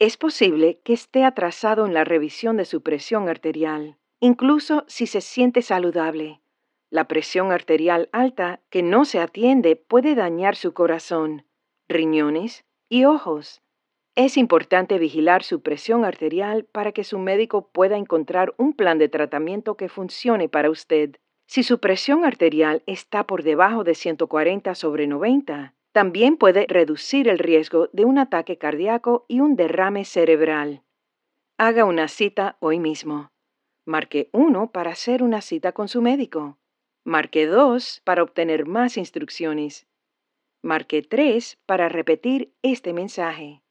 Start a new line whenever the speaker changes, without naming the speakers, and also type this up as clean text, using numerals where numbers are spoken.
Es posible que esté atrasado en la revisión de su presión arterial, incluso si se siente saludable. La presión arterial alta que no se atiende puede dañar su corazón, riñones y ojos. Es importante vigilar su presión arterial para que su médico pueda encontrar un plan de tratamiento que funcione para usted. Si su presión arterial está por debajo de 140/90, también puede reducir el riesgo de un ataque cardíaco y un derrame cerebral. Haga una cita hoy mismo. Marque 1 para hacer una cita con su médico. Marque 2 para obtener más instrucciones. Marque 3 para repetir este mensaje.